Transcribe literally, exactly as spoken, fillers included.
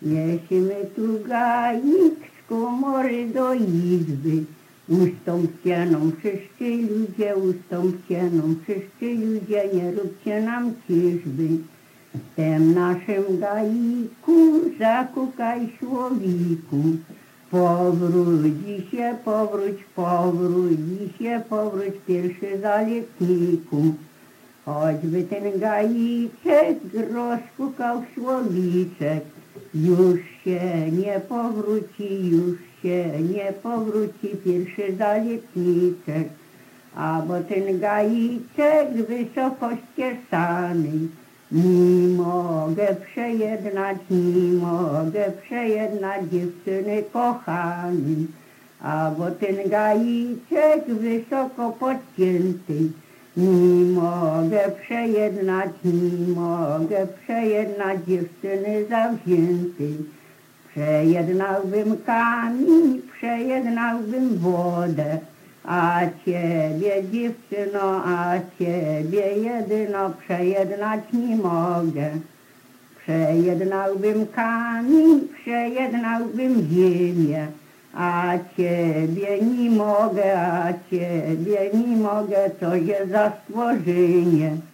Niesiemy tu gaik z komory do izby. Ustąpcie nam wszyscy ludzie, ustąpcie nam wszyscy ludzie, nie róbcie nam ciżby. W tym naszym gaiku zakukaj słowiku. Powróć się, powróć, powróć się, powróć pierwszy zaletniku. Choćby ten gaiczek rozkukał słowiczek, już się nie powróci, już się nie powróci pierwszy zaletniczek. A bo ten gaiczek wysoko ściesany, nie mogę przejednać, nie mogę przejednać dziewczyny kochani. A bo ten gaiczek wysoko podcięty, nie mogę przejednać, nie mogę przejednać dziewczyny zawziętej. Przejednałbym kamień, przejednałbym wodę, a ciebie dziewczyno, a ciebie jedyno przejednać nie mogę. Przejednałbym kamień, przejednałbym ziemię, a ciebie nie mogę, a ciebie nie mogę, to jest za stworzenie.